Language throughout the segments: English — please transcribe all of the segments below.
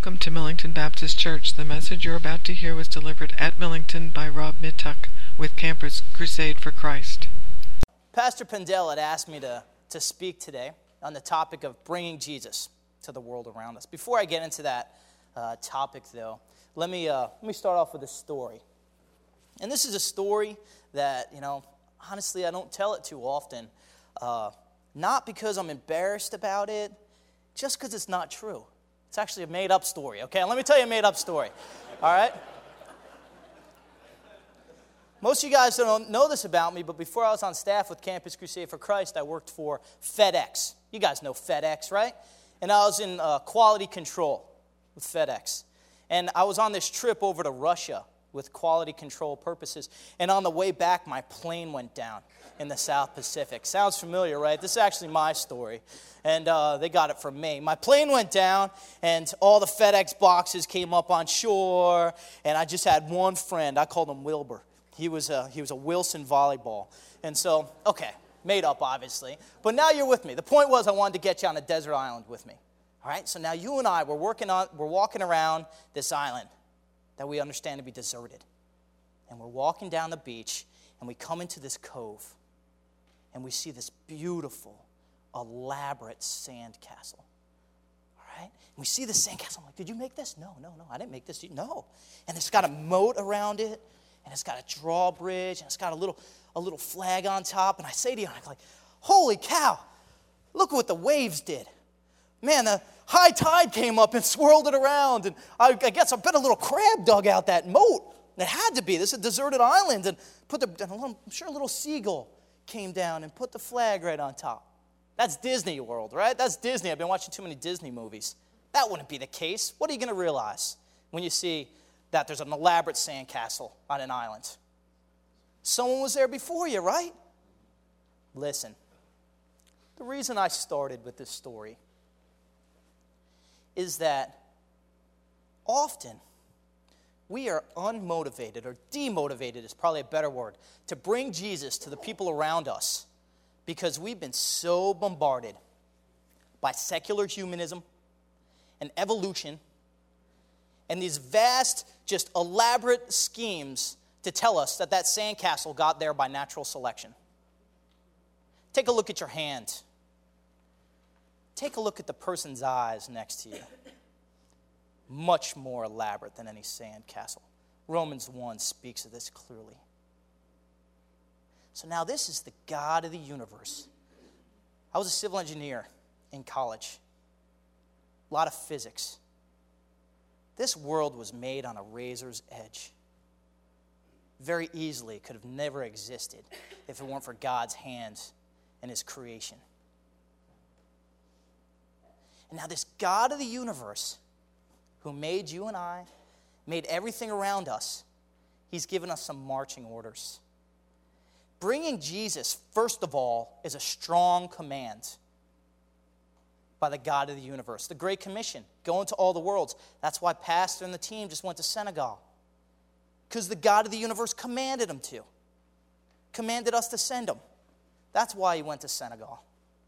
Welcome to Millington Baptist Church. The message you're about to hear was delivered at Millington by Rob Mittuck with Campus Crusade for Christ. Pastor Pendel had asked me to speak today on the topic of bringing Jesus to the world around us. Before I get into that topic, though, let me start off with a story. And this is a story that, honestly, I don't tell it too often. Not because I'm embarrassed about it, just because it's not true. It's actually a made-up story, okay? Let me tell you a made-up story, all right? Most of you guys don't know this about me, but before I was on staff with Campus Crusade for Christ, I worked for FedEx. You guys know FedEx, right? And I was in quality control with FedEx. And I was on this trip over to Russia with quality control purposes. And on the way back, my plane went down in the South Pacific. Sounds familiar, right? This is actually my story. And they got it from me. My plane went down, and all the FedEx boxes came up on shore. And I just had one friend. I called him Wilbur. He was a Wilson volleyball. And so, okay, made up, obviously. But now you're with me. The point was I wanted to get you on a desert island with me. All right? So now you and I, we're walking around this island that we understand to be deserted. And we're walking down the beach, and we come into this cove, and we see this beautiful, elaborate sand castle. All right? And we see the sand castle. I'm like, did you make this? No, I didn't make this. No. And it's got a moat around it, and it's got a drawbridge, and it's got a little flag on top. And I say to you, I'm like, holy cow, look what the waves did. Man, the high tide came up and swirled it around, and I guess I bet a little crab dug out that moat. It had to be. This is a deserted island, and I'm sure a little seagull came down and put the flag right on top. That's Disney World, right? That's Disney. I've been watching too many Disney movies. That wouldn't be the case. What are you going to realize when you see that there's an elaborate sandcastle on an island? Someone was there before you, right? Listen, the reason I started with this story is that often we are unmotivated, or demotivated is probably a better word, to bring Jesus to the people around us because we've been so bombarded by secular humanism and evolution and these vast, just elaborate schemes to tell us that sandcastle got there by natural selection. Take a look at your hand. Take a look at the person's eyes next to you. Much more elaborate than any sand castle. Romans 1 speaks of this clearly. So now this is the God of the universe. I was a civil engineer in college. A lot of physics. This world was made on a razor's edge. Very easily could have never existed if it weren't for God's hands and his creation. And now this God of the universe, who made you and I, made everything around us, he's given us some marching orders. Bringing Jesus, first of all, is a strong command by the God of the universe. The Great Commission, go into all the worlds. That's why Pastor and the team just went to Senegal. Because the God of the universe commanded him to. Commanded us to send him. That's why he went to Senegal.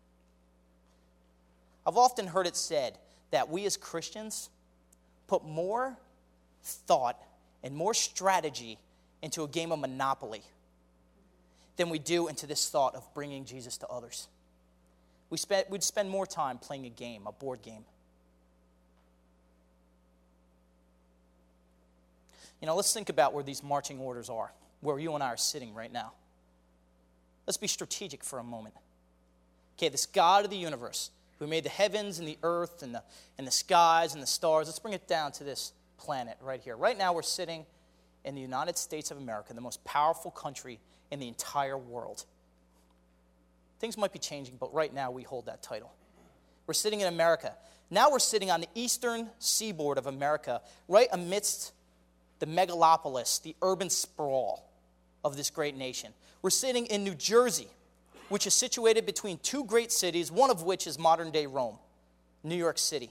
I've often heard it said that we as Christians put more thought and more strategy into a game of Monopoly than we do into this thought of bringing Jesus to others. We'd spend more time playing a game, a board game. Let's think about where these marching orders are, where you and I are sitting right now. Let's be strategic for a moment. Okay, this God of the universe, who made the heavens and the earth and the skies and the stars. Let's bring it down to this planet right here. Right now we're sitting in the United States of America, the most powerful country in the entire world. Things might be changing, but right now we hold that title. We're sitting in America. Now we're sitting on the eastern seaboard of America, right amidst the megalopolis, the urban sprawl of this great nation. We're sitting in New Jersey, which is situated between two great cities, one of which is modern-day Rome, New York City.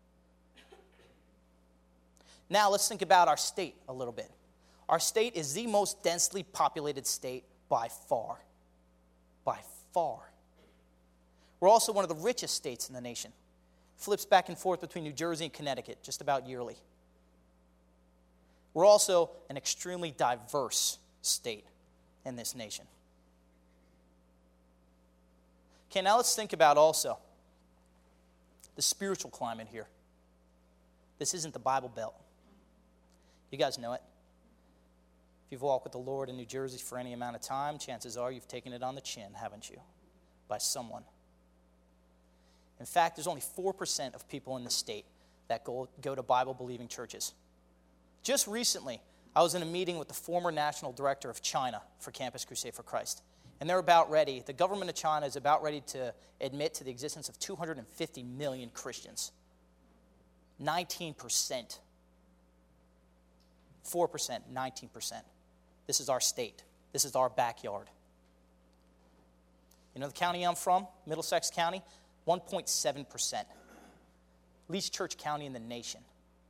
Now let's think about our state a little bit. Our state is the most densely populated state by far. By far. We're also one of the richest states in the nation. Flips back and forth between New Jersey and Connecticut just about yearly. We're also an extremely diverse state in this nation. Okay, now let's think about also the spiritual climate here. This isn't the Bible Belt. You guys know it. If you've walked with the Lord in New Jersey for any amount of time, chances are you've taken it on the chin, haven't you? By someone. In fact, there's only 4% of people in the state that go to Bible-believing churches. Just recently, I was in a meeting with the former national director of China for Campus Crusade for Christ. And the government of China is about ready to admit to the existence of 250 million Christians. 19%. 4%, 19%. This is our state. This is our backyard. You know the county I'm from, Middlesex County? 1.7%. Least church county in the nation.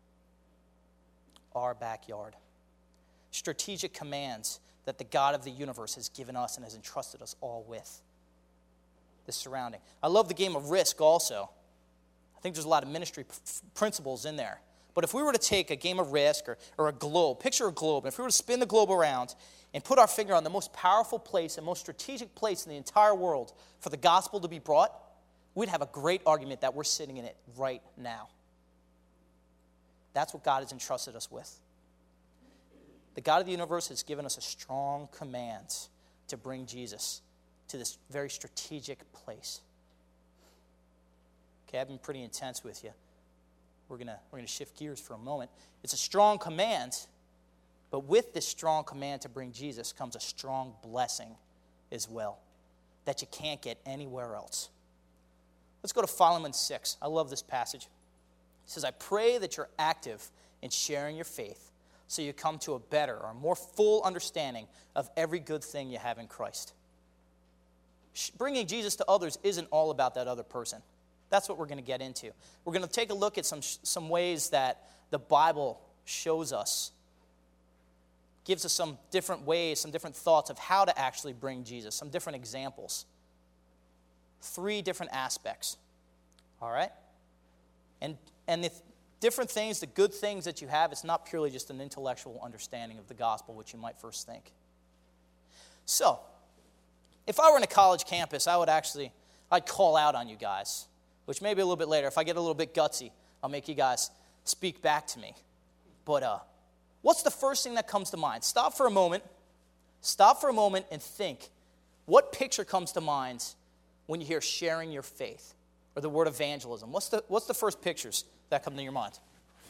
Our backyard. Strategic commands that the God of the universe has given us and has entrusted us all with. The surrounding. I love the game of Risk also. I think there's a lot of ministry principles in there. But if we were to take a game of Risk or a globe, picture a globe, and if we were to spin the globe around and put our finger on the most powerful place and most strategic place in the entire world for the gospel to be brought, we'd have a great argument that we're sitting in it right now. That's what God has entrusted us with. The God of the universe has given us a strong command to bring Jesus to this very strategic place. Okay, I've been pretty intense with you. We're gonna shift gears for a moment. It's a strong command, but with this strong command to bring Jesus comes a strong blessing as well that you can't get anywhere else. Let's go to Philemon 6. I love this passage. It says, I pray that you're active in sharing your faith so you come to a better or more full understanding of every good thing you have in Christ. Bringing Jesus to others isn't all about that other person. That's what we're going to get into. We're going to take a look at some ways that the Bible shows us, gives us some different ways, some different thoughts of how to actually bring Jesus, some different examples. 3 different aspects. All right? And the different things, the good things that you have, it's not purely just an intellectual understanding of the gospel, which you might first think. So, if I were in a college campus, I'd call out on you guys, which maybe a little bit later, if I get a little bit gutsy, I'll make you guys speak back to me. But what's the first thing that comes to mind? Stop for a moment and think. What picture comes to mind when you hear sharing your faith or the word evangelism? What's the first pictures that come to your mind?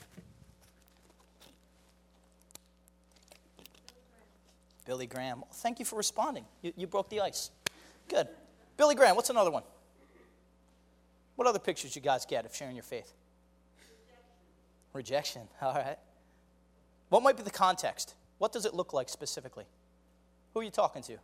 Billy Graham. Well, thank you for responding. You broke the ice. Good. Billy Graham, what's another one? What other pictures you guys get of sharing your faith? Rejection. All right. What might be the context? What does it look like specifically? Who are you talking to?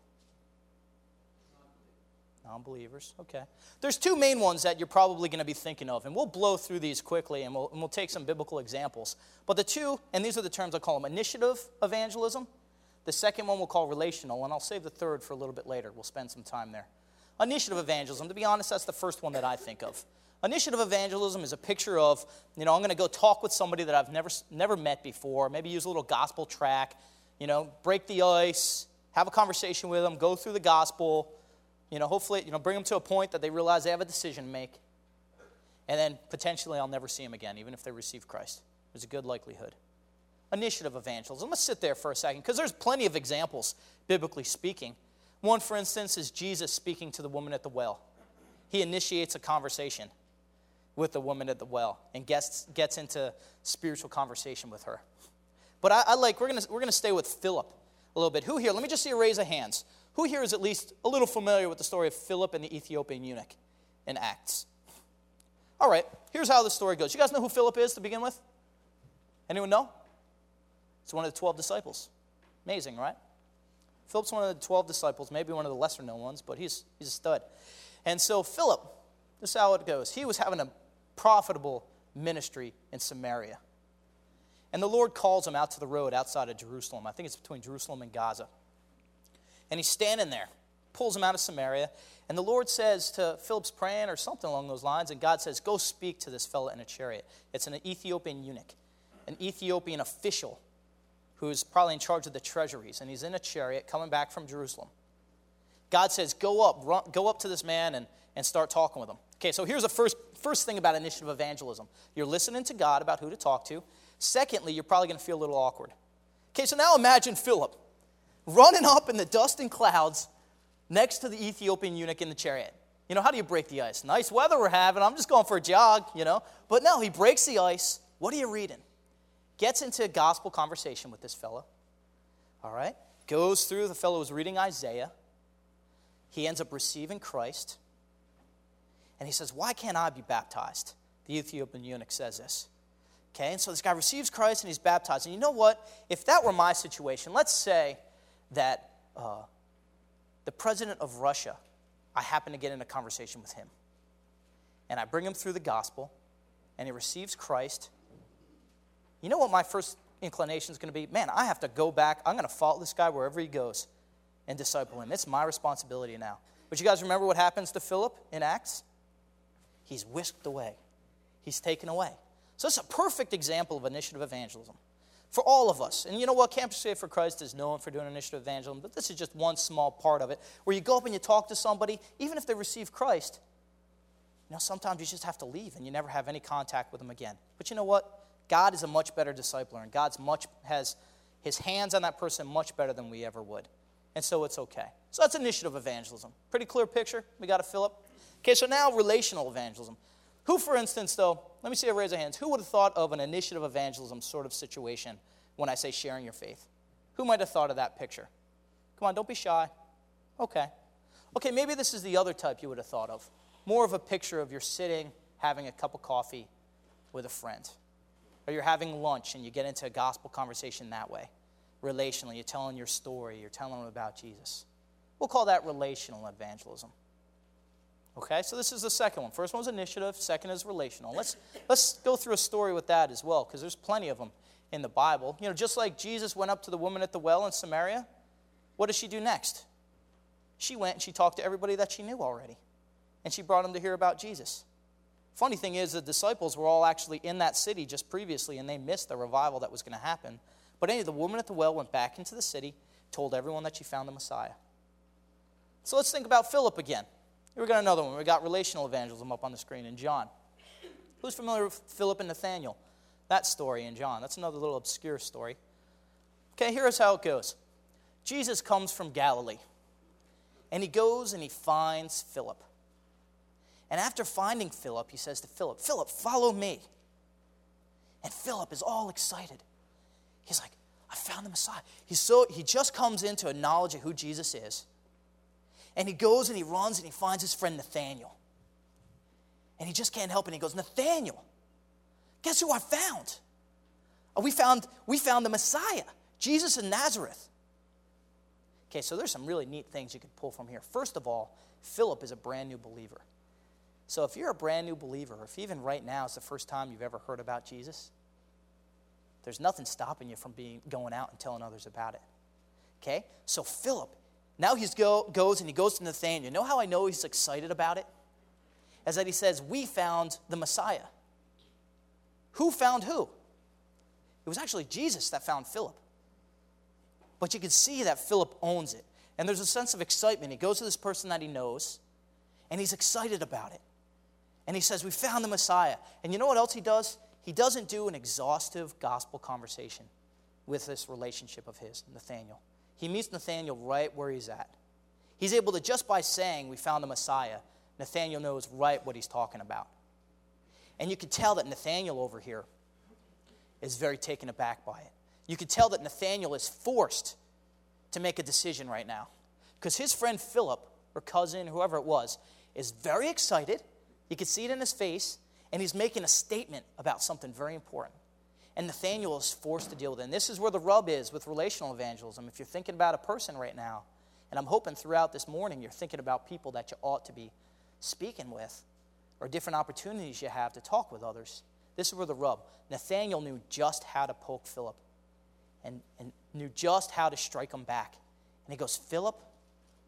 Non-believers. Okay. There's 2 main ones that you're probably going to be thinking of, and we'll blow through these quickly, and we'll take some biblical examples. But the 2, and these are the terms I call them, initiative evangelism. The second one we'll call relational, and I'll save the third for a little bit later. We'll spend some time there. Initiative evangelism, to be honest, that's the first one that I think of. Initiative evangelism is a picture of, I'm going to go talk with somebody that I've never met before, maybe use a little gospel track, break the ice, have a conversation with them, go through the gospel, hopefully, bring them to a point that they realize they have a decision to make, and then potentially I'll never see them again, even if they receive Christ. There's a good likelihood. Initiative evangelism. Let's sit there for a second, because there's plenty of examples, biblically speaking. One, for instance, is Jesus speaking to the woman at the well. He initiates a conversation with the woman at the well and gets into spiritual conversation with her. But we're gonna stay with Philip a little bit. Who here? Let me just see a raise of hands. Who here is at least a little familiar with the story of Philip and the Ethiopian eunuch in Acts? All right, here's how the story goes. You guys know who Philip is to begin with? Anyone know? It's one of the 12 disciples. Amazing, right? Philip's one of the 12 disciples, maybe one of the lesser known ones, but he's a stud. And so Philip, this is how it goes. He was having a profitable ministry in Samaria. And the Lord calls him out to the road outside of Jerusalem. I think it's between Jerusalem and Gaza. And he's standing there. pulls him out of Samaria. And the Lord says to Philip's praying or something along those lines, and God says, go speak to this fella in a chariot. It's an Ethiopian eunuch, an Ethiopian official who's probably in charge of the treasuries, and he's in a chariot coming back from Jerusalem. God says, go up to this man and start talking with him. Okay, so here's the first thing about initiative evangelism. You're listening to God about who to talk to. Secondly, you're probably going to feel a little awkward. Okay, so now imagine Philip running up in the dust and clouds next to the Ethiopian eunuch in the chariot. You know, how do you break the ice? Nice weather we're having. I'm just going for a jog, you know. But no, he breaks the ice. What are you reading? Gets into a gospel conversation with this fellow. All right? Goes through, the fellow was reading Isaiah. He ends up receiving Christ. And he says, why can't I be baptized? The Ethiopian eunuch says this. Okay, and so this guy receives Christ and he's baptized. And you know what? If that were my situation, let's say that the president of Russia, I happen to get in a conversation with him. And I bring him through the gospel, and he receives Christ. You know what my first inclination is going to be? Man, I have to go back. I'm going to follow this guy wherever he goes and disciple him. It's my responsibility now. But you guys remember what happens to Philip in Acts? He's whisked away. He's taken away. So it's a perfect example of initiative evangelism for all of us. And you know what? Campus Crusade for Christ is known for doing initiative evangelism, but this is just one small part of it, where you go up and you talk to somebody, even if they receive Christ. You know, sometimes you just have to leave and you never have any contact with them again. But you know what? God is a much better discipler, and God has his hands on that person much better than we ever would. And so it's okay. So that's initiative evangelism. Pretty clear picture. We got a Philip. Okay, so now relational evangelism. Who, for instance, though, let me see a raise of hands. Who would have thought of an initiative evangelism sort of situation when I say sharing your faith? Who might have thought of that picture? Come on, don't be shy. Okay. Okay, maybe this is the other type you would have thought of. More of a picture of you're sitting, having a cup of coffee with a friend. Or you're having lunch and you get into a gospel conversation that way. Relationally, you're telling your story, you're telling them about Jesus. We'll call that relational evangelism. Okay, so this is the second one. First one was initiative, second is relational. Let's go through a story with that as well, because there's plenty of them in the Bible. You know, just like Jesus went up to the woman at the well in Samaria, what did she do next? She went and she talked to everybody that she knew already, and she brought them to hear about Jesus. Funny thing is, the disciples were all actually in that city just previously, and they missed the revival that was going to happen. But anyway, the woman at the well went back into the city, told everyone that she found the Messiah. So let's think about Philip again. Here we got another one. We got relational evangelism up on the screen in John. Who's familiar with Philip and Nathaniel? That story in John. That's another little obscure story. Okay, here's how it goes. Jesus comes from Galilee, and he goes and he finds Philip. And after finding Philip, he says to Philip, Philip, follow me. And Philip is all excited. He's like, I found the Messiah. He just comes into a knowledge of who Jesus is. And he goes and he runs and he finds his friend Nathaniel. And he just can't help it. And he goes, Nathaniel, guess who I found? We found the Messiah, Jesus of Nazareth. Okay, so there's some really neat things you could pull from here. First of all, Philip is a brand new believer. So if you're a brand new believer, or if even right now is the first time you've ever heard about Jesus, there's nothing stopping you from going out and telling others about it. Okay, so Philip, now he goes and he goes to Nathaniel. You know how I know he's excited about it? As that he says, we found the Messiah. Who found who? It was actually Jesus that found Philip. But you can see that Philip owns it. And there's a sense of excitement. He goes to this person that he knows, and he's excited about it. And he says, we found the Messiah. And you know what else he does? He doesn't do an exhaustive gospel conversation with this relationship of his, Nathaniel. He meets Nathaniel right where he's at. He's able to, just by saying we found the Messiah, Nathaniel knows right what he's talking about. And you can tell that Nathaniel over here is very taken aback by it. You can tell that Nathaniel is forced to make a decision right now. Because his friend Philip, or cousin, whoever it was, is very excited. You can see it in his face. And he's making a statement about something very important. And Nathaniel is forced to deal with it. And this is where the rub is with relational evangelism. If you're thinking about a person right now, and I'm hoping throughout this morning you're thinking about people that you ought to be speaking with, or different opportunities you have to talk with others, this is where the rub. Nathaniel knew just how to poke Philip and knew just how to strike him back. And he goes, Philip,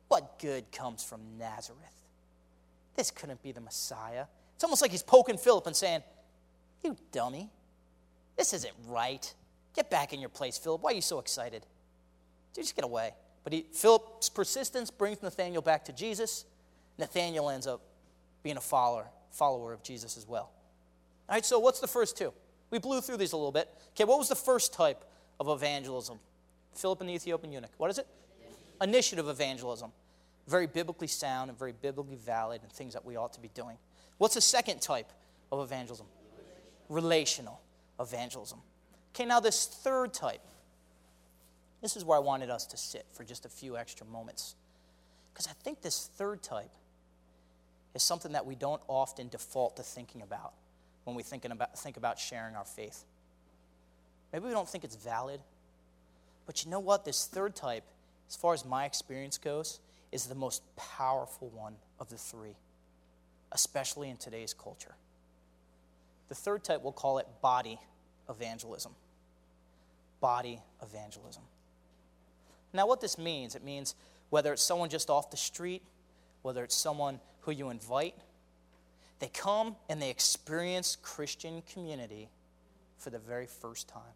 What good comes from Nazareth? This couldn't be the Messiah. It's almost like he's poking Philip and saying, you dummy, this isn't right. Get back in your place, Philip. Why are you so excited? Dude, just get away. But Philip's persistence brings Nathanael back to Jesus. Nathanael ends up being a follower of Jesus as well. All right, so what's the first two? We blew through these a little bit. Okay, what was the first type of evangelism? Philip and the Ethiopian eunuch. What is it? Initiative evangelism. Very biblically sound and very biblically valid and things that we ought to be doing. What's the second type of evangelism? Relational evangelism. Okay, now this third type. This is where I wanted us to sit for just a few extra moments. Because I think this third type is something that we don't often default to thinking about when we think about sharing our faith. Maybe we don't think it's valid. But you know what? This third type, as far as my experience goes, is the most powerful one of the three, especially in today's culture. The third type, we'll call it body evangelism. Body evangelism. Now what this means, it means whether it's someone just off the street, whether it's someone who you invite, they come and they experience Christian community for the very first time.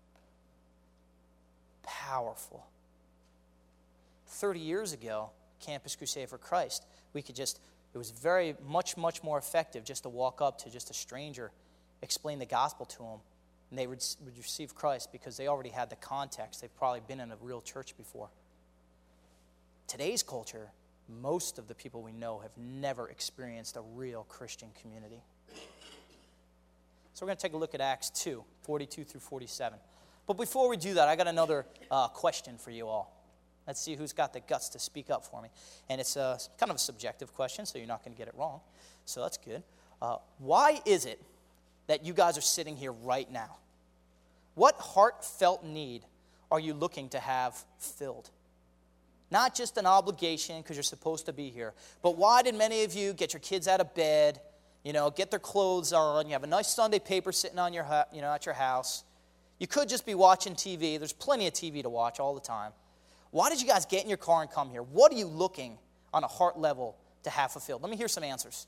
Powerful. 30 years ago, Campus Crusade for Christ, it was very much more effective just to walk up to just a stranger, explain the gospel to them, and they would receive Christ because they already had the context. They've probably been in a real church before. Today's culture, most of the people we know have never experienced a real Christian community. So we're going to take a look at Acts 2, 42 through 47. But before we do that, I got another question for you all. Let's see who's got the guts to speak up for me. And it's kind of a subjective question, so you're not going to get it wrong. So that's good. Why is it that you guys are sitting here right now? What heartfelt need are you looking to have filled? Not just an obligation because you're supposed to be here, but why did many of you get your kids out of bed, get their clothes on, you have a nice Sunday paper sitting on your, at your house. You could just be watching TV. There's plenty of TV to watch all the time. Why did you guys get in your car and come here? What are you looking on a heart level to have fulfilled? Let me hear some answers.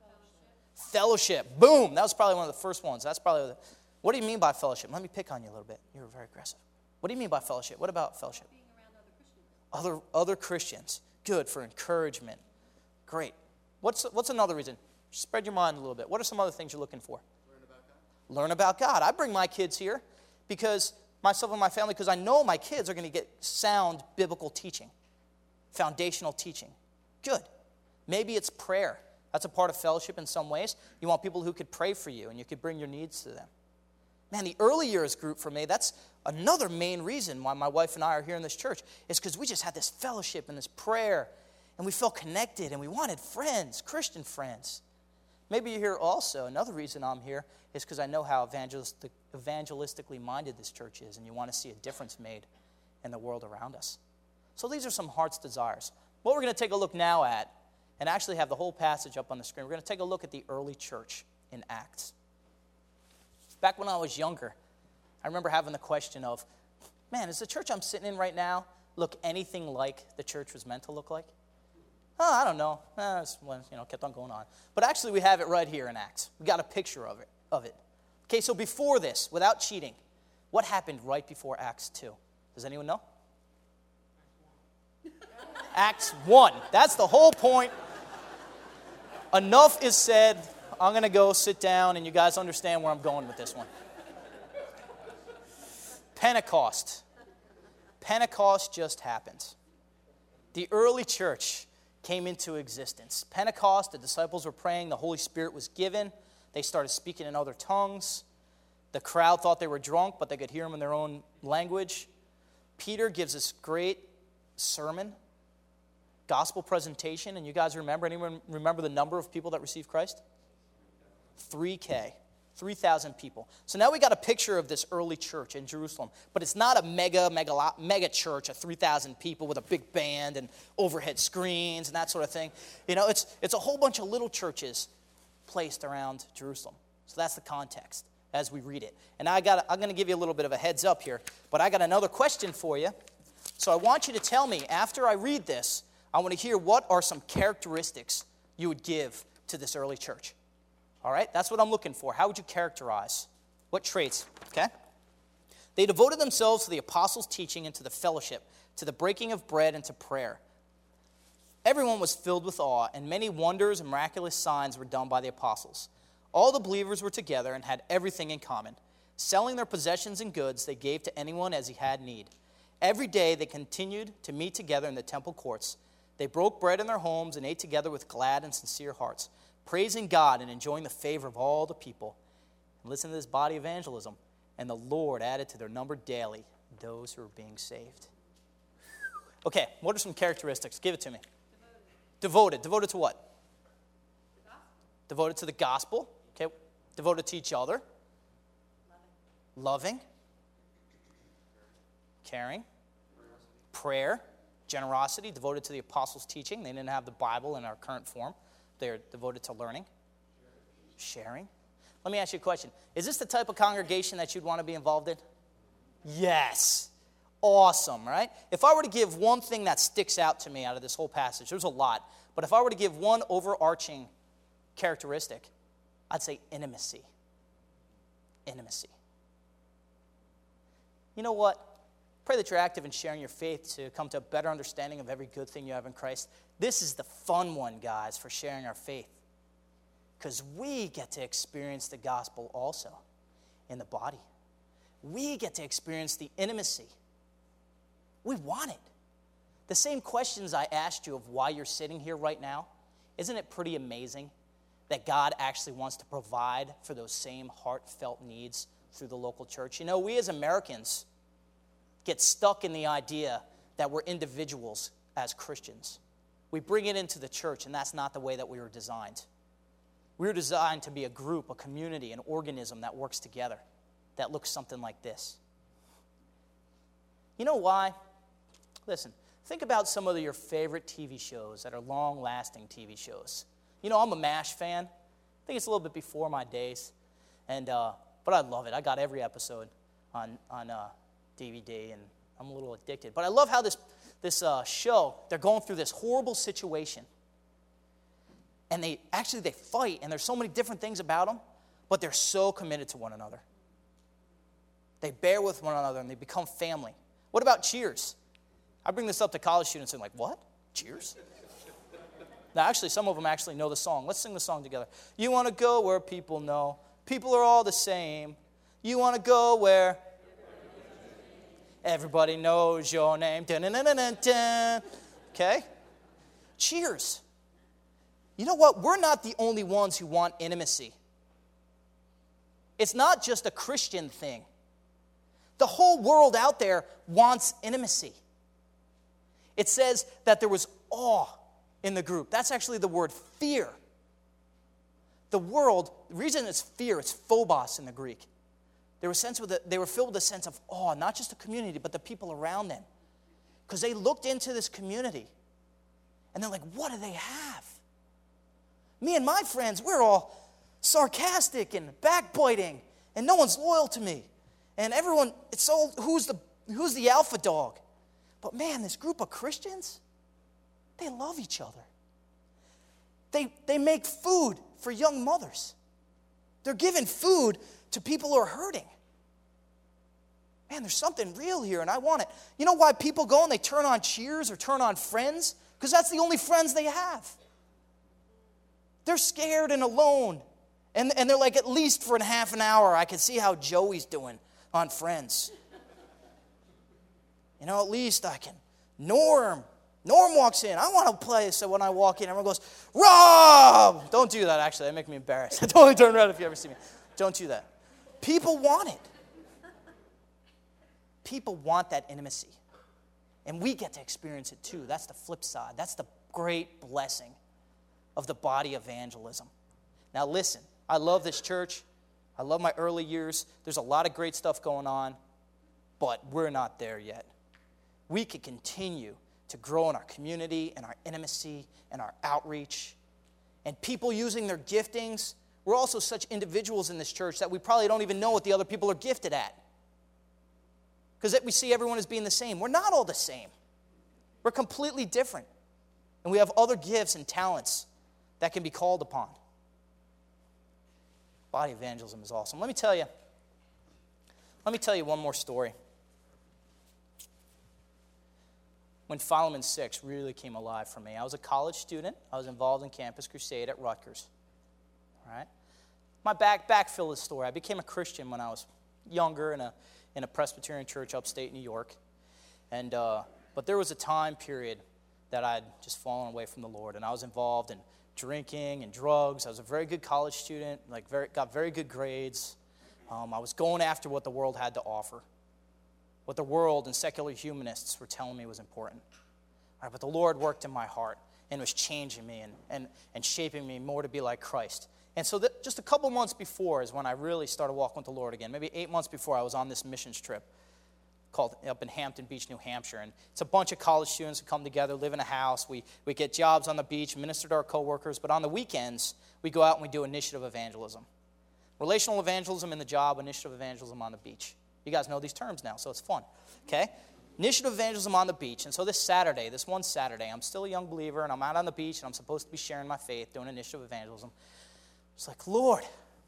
Fellowship. Boom. That was probably one of the first ones. What do you mean by fellowship? Let me pick on you a little bit. You were very aggressive. What do you mean by fellowship? What about fellowship? Being around other Christians. Other Christians. Good, for encouragement. Great. What's another reason? Spread your mind a little bit. What are some other things you're looking for? Learn about God. I bring my kids here because myself and my family, because I know my kids are going to get sound biblical teaching, foundational teaching. Good. Maybe it's prayer. That's a part of fellowship in some ways. You want people who could pray for you and you could bring your needs to them. Man, the early years group for me, that's another main reason why my wife and I are here in this church, is because we just had this fellowship and this prayer, and we felt connected, and we wanted friends, Christian friends. Maybe you're here also. Another reason I'm here is because I know how evangelistically minded this church is, and you want to see a difference made in the world around us. So these are some heart's desires. What we're going to take a look now at, and actually have the whole passage up on the screen, we're going to take a look at the early church in Acts. Back when I was younger, I remember having the question of, man, does the church I'm sitting in right now look anything like the church was meant to look like? Oh, I don't know. Kept on going on. But actually, we have it right here in Acts. We got a picture of it. Okay, so before this, without cheating, what happened right before Acts 2? Does anyone know? Acts 1. That's the whole point. Enough is said. I'm going to go sit down, and you guys understand where I'm going with this one. Pentecost. Pentecost just happened. The early church came into existence. Pentecost, the disciples were praying, the Holy Spirit was given. They started speaking in other tongues. The crowd thought they were drunk, but they could hear them in their own language. Peter gives this great sermon, gospel presentation, and you guys remember, anyone remember the number of people that received Christ? 3,000. 3,000 people. So now we got a picture of this early church in Jerusalem, but it's not a mega church of 3,000 people with a big band and overhead screens and that sort of thing. It's a whole bunch of little churches placed around Jerusalem. So that's the context as we read it. And I'm going to give you a little bit of a heads up here, but I got another question for you. So I want you to tell me, after I read this, I want to hear what are some characteristics you would give to this early church. All right? That's what I'm looking for. How would you characterize? What traits? Okay? They devoted themselves to the apostles' teaching and to the fellowship, to the breaking of bread and to prayer. Everyone was filled with awe, and many wonders and miraculous signs were done by the apostles. All the believers were together and had everything in common. Selling their possessions and goods, they gave to anyone as he had need. Every day they continued to meet together in the temple courts. They broke bread in their homes and ate together with glad and sincere hearts, praising God and enjoying the favor of all the people. And listen to this body evangelism. And the Lord added to their number daily those who were being saved. Okay, what are some characteristics? Give it to me. Devoted. Devoted to what? Devoted to the gospel. Okay. Devoted to each other. Loving. Caring. Prayer. Generosity. Devoted to the apostles' teaching. They didn't have the Bible in our current form. They're devoted to learning. Sharing. Let me ask you a question. Is this the type of congregation that you'd want to be involved in? Yes. Awesome, right? If I were to give one thing that sticks out to me out of this whole passage, there's a lot, but if I were to give one overarching characteristic, I'd say intimacy. Intimacy. You know what? Pray that you're active in sharing your faith to come to a better understanding of every good thing you have in Christ. This is the fun one, guys, for sharing our faith. Because we get to experience the gospel also in the body. We get to experience the intimacy. We want it. The same questions I asked you of why you're sitting here right now, isn't it pretty amazing that God actually wants to provide for those same heartfelt needs through the local church? You know, we as Americans get stuck in the idea that we're individuals as Christians. We bring it into the church, and that's not the way that we were designed. We were designed to be a group, a community, an organism that works together, that looks something like this. You know why? Listen, think about some of your favorite TV shows that are long-lasting TV shows. You know, I'm a MASH fan. I think it's a little bit before my days, but I love it. I got every episode on DVD, and I'm a little addicted. But I love how this show, they're going through this horrible situation. And they fight, and there's so many different things about them, but they're so committed to one another. They bear with one another, and they become family. What about Cheers? I bring this up to college students, and they're like, what? Cheers? Now, actually, some of them actually know the song. Let's sing the song together. You want to go where people know. People are all the same. You want to go where everybody knows your name. Dun-dun-dun-dun-dun. Okay? Cheers. You know what? We're not the only ones who want intimacy. It's not just a Christian thing. The whole world out there wants intimacy. It says that there was awe in the group. That's actually the word fear. The world, the reason it's fear, it's phobos in the Greek. They were filled with a sense of awe, not just the community, but the people around them. Because they looked into this community, and they're like, what do they have? Me and my friends, we're all sarcastic and backbiting, and no one's loyal to me. And everyone, it's all, who's the alpha dog? But man, this group of Christians, they love each other. They make food for young mothers. They're giving food to people who are hurting. Man, there's something real here, and I want it. You know why people go and they turn on Cheers or turn on Friends? Because that's the only friends they have. They're scared and alone. And they're like, at least for half an hour, I can see how Joey's doing on Friends. You know, at least I can. Norm walks in. I want to play, so when I walk in, everyone goes, Rob! Don't do that, actually. That makes me embarrassed. Don't turn around if you ever see me. Don't do that. People want it. People want that intimacy. And we get to experience it too. That's the flip side. That's the great blessing of the body evangelism. Now listen, I love this church. I love my early years. There's a lot of great stuff going on, but we're not there yet. We can continue to grow in our community and our intimacy and our outreach. And people using their giftings. We're also such individuals in this church that we probably don't even know what the other people are gifted at. Because we see everyone as being the same. We're not all the same. We're completely different. And we have other gifts and talents that can be called upon. Body evangelism is awesome. Let me tell you one more story. When Philemon 6 really came alive for me. I was a college student. I was involved in Campus Crusade at Rutgers. All right? My backfill the story. I became a Christian when I was younger in a Presbyterian church upstate New York. And but there was a time period that I'd just fallen away from the Lord, and I was involved in drinking and drugs. I was a very good college student, got very good grades. I was going after what the world had to offer, what the world and secular humanists were telling me was important. All right, but the Lord worked in my heart and was changing me and shaping me more to be like Christ. And so just a couple months before is when I really started walking with the Lord again. Maybe 8 months before, I was on this missions trip called up in Hampton Beach, New Hampshire. And it's a bunch of college students who come together, live in a house. We get jobs on the beach, minister to our coworkers. But on the weekends, we go out and we do initiative evangelism. Relational evangelism in the job, initiative evangelism on the beach. You guys know these terms now, so it's fun. Okay? Initiative evangelism on the beach. And so this one Saturday, I'm still a young believer, and I'm out on the beach, and I'm supposed to be sharing my faith, doing initiative evangelism. It's like, Lord,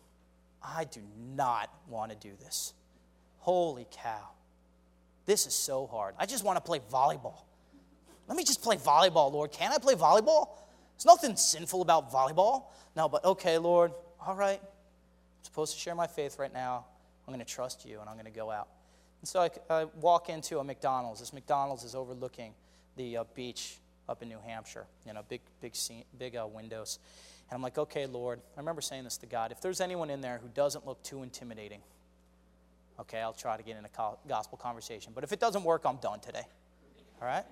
I do not want to do this. Holy cow. This is so hard. I just want to play volleyball. Let me just play volleyball, Lord. Can I play volleyball? There's nothing sinful about volleyball. No, but okay, Lord, all right. I'm supposed to share my faith right now. I'm going to trust you, and I'm going to go out. And so I walk into a McDonald's. This McDonald's is overlooking the beach up in New Hampshire. Big windows. And I'm like, okay, Lord. I remember saying this to God. If there's anyone in there who doesn't look too intimidating, okay, I'll try to get in a gospel conversation. But if it doesn't work, I'm done today. All right?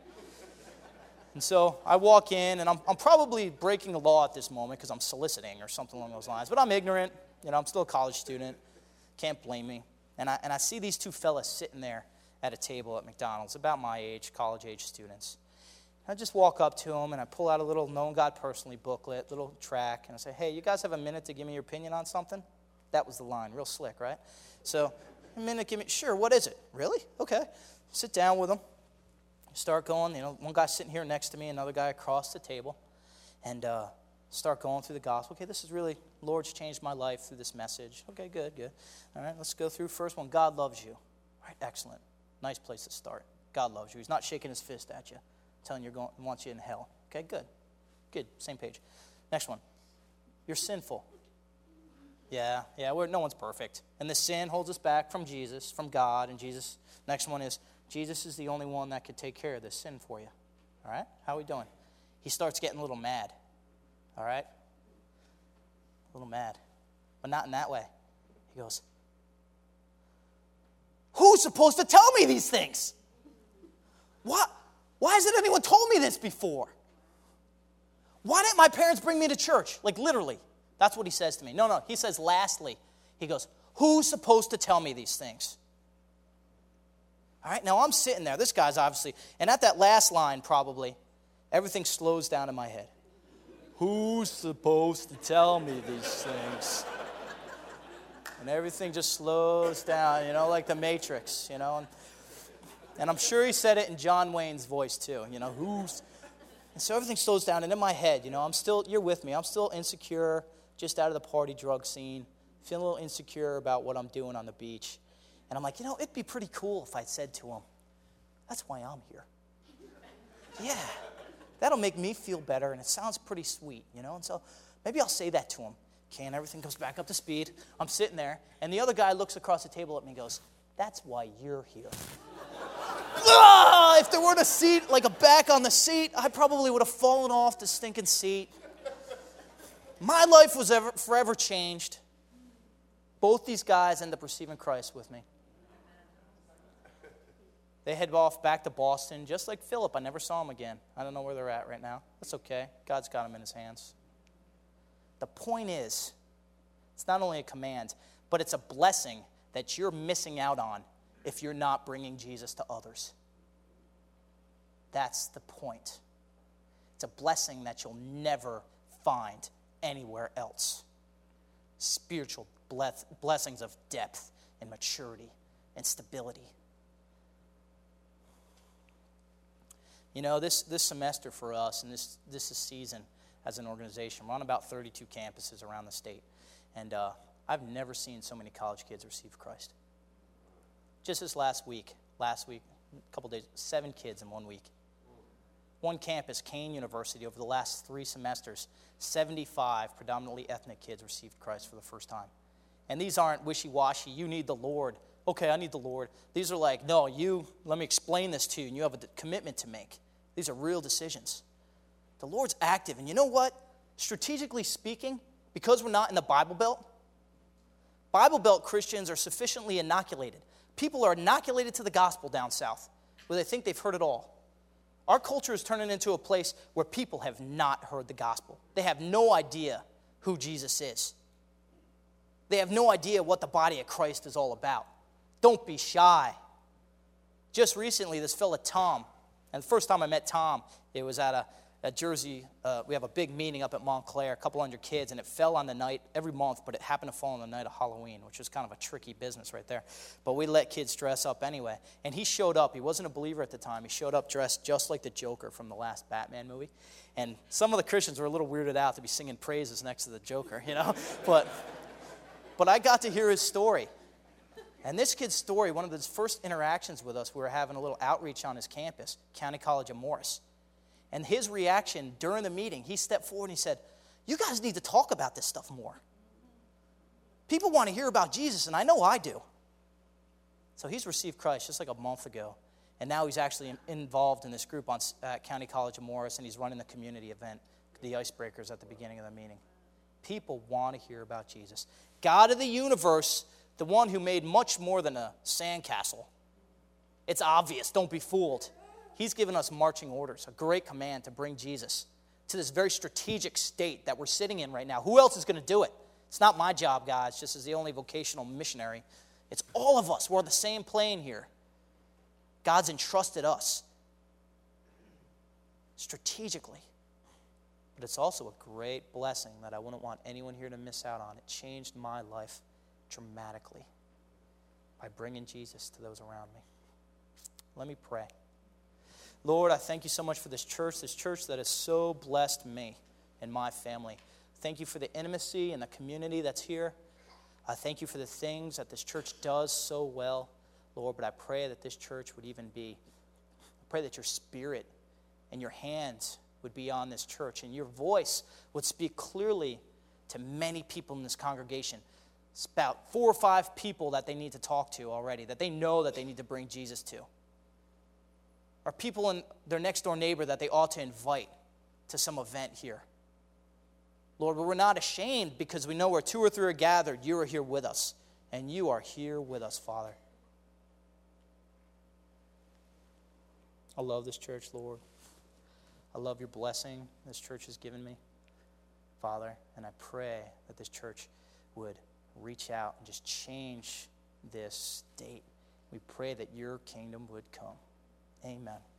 And so I walk in, and I'm probably breaking the law at this moment because I'm soliciting or something along those lines. But I'm ignorant. I'm still a college student. Can't blame me. And I see these two fellas sitting there at a table at McDonald's, about my age, college-age students. I just walk up to them, and I pull out a little Knowing God Personally booklet, little track, and I say, hey, you guys have a minute to give me your opinion on something? That was the line. Real slick, right? So, a minute, give me, sure, what is it? Really? Okay. Sit down with them. Start going, one guy sitting here next to me, another guy across the table, and start going through the gospel. Okay, this is really, Lord's changed my life through this message. Okay, good. All right, let's go through first one. God loves you. All right, excellent. Nice place to start. God loves you. He's not shaking his fist at you, telling you he wants you in hell. Okay, good. Same page. Next one. You're sinful. Yeah, no one's perfect. And the sin holds us back from Jesus, from God, and Jesus. Next one is, Jesus is the only one that could take care of this sin for you. All right? How are we doing? He starts getting a little mad. All right? A little mad. But not in that way. He goes, who's supposed to tell me these things? What? Why hasn't anyone told me this before? Why didn't my parents bring me to church? Like literally. That's what he says to me. No. He says lastly. He goes, who's supposed to tell me these things? All right, now I'm sitting there. This guy's obviously, and at that last line probably, everything slows down in my head. Who's supposed to tell me these things? And everything just slows down, like the Matrix, And I'm sure he said it in John Wayne's voice too, who's... And so everything slows down, and in my head, I'm still, you're with me, I'm still insecure, just out of the party drug scene, feeling a little insecure about what I'm doing on the beach. And I'm like, it'd be pretty cool if I said to him, that's why I'm here. Yeah, that'll make me feel better, and it sounds pretty sweet, And so maybe I'll say that to him. Okay, and everything goes back up to speed. I'm sitting there, and the other guy looks across the table at me and goes, that's why you're here. If there weren't a seat, like a back on the seat, I probably would have fallen off the stinking seat. My life was forever changed. Both these guys end up receiving Christ with me. They head off back to Boston, just like Philip. I never saw him again. I don't know where they're at right now. That's okay. God's got them in his hands. The point is, it's not only a command, but it's a blessing that you're missing out on if you're not bringing Jesus to others. That's the point. It's a blessing that you'll never find anywhere else. Spiritual blessings of depth and maturity and stability. You know, this semester for us, and this is season as an organization, we're on about 32 campuses around the state. And I've never seen so many college kids receive Christ. Just this last week, a couple days, 7 kids in 1 week. One campus, Kane University, over the last 3 semesters, 75 predominantly ethnic kids received Christ for the first time. And these aren't wishy-washy, you need the Lord. Okay, I need the Lord. These are like, no, let me explain this to you, and you have a commitment to make. These are real decisions. The Lord's active, and you know what? Strategically speaking, because we're not in the Bible Belt Christians are sufficiently inoculated. People are inoculated to the gospel down south, where they think they've heard it all. Our culture is turning into a place where people have not heard the gospel. They have no idea who Jesus is. They have no idea what the body of Christ is all about. Don't be shy. Just recently, this fella Tom, and the first time I met Tom, it was at Jersey. We have a big meeting up at Montclair, a couple hundred kids, and it fell on the night every month, but it happened to fall on the night of Halloween, which was kind of a tricky business right there. But we let kids dress up anyway. And he showed up. He wasn't a believer at the time. He showed up dressed just like the Joker from the last Batman movie. And some of the Christians were a little weirded out to be singing praises next to the Joker, you know. But I got to hear his story. And this kid's story, one of his first interactions with us, we were having a little outreach on his campus, County College of Morris. And his reaction during the meeting, he stepped forward and he said, you guys need to talk about this stuff more. People want to hear about Jesus, and I know I do. So he's received Christ just like a month ago. And now he's actually involved in this group at County College of Morris, and he's running the community event, the Icebreakers, at the beginning of the meeting. People want to hear about Jesus. God of the universe, the one who made much more than a sandcastle. It's obvious, don't be fooled. He's given us marching orders, a great command to bring Jesus to this very strategic state that we're sitting in right now. Who else is going to do it? It's not my job, guys, just as the only vocational missionary. It's all of us. We're on the same plane here. God's entrusted us strategically. But it's also a great blessing that I wouldn't want anyone here to miss out on. It changed my life dramatically by bringing Jesus to those around me. Let me pray. Lord, I thank you so much for this church that has so blessed me and my family. Thank you for the intimacy and the community that's here. I thank you for the things that this church does so well, Lord, but I pray that this church would even be, I pray that your spirit and your hands would be on this church and your voice would speak clearly to many people in this congregation. It's about 4 or 5 people that they need to talk to already, that they know that they need to bring Jesus to. Or people in their next door neighbor that they ought to invite to some event here. Lord, but we're not ashamed because we know where 2 or 3 are gathered, you are here with us. And you are here with us, Father. I love this church, Lord. I love your blessing this church has given me, Father. And I pray that this church would reach out and just change this state. We pray that your kingdom would come. Amen.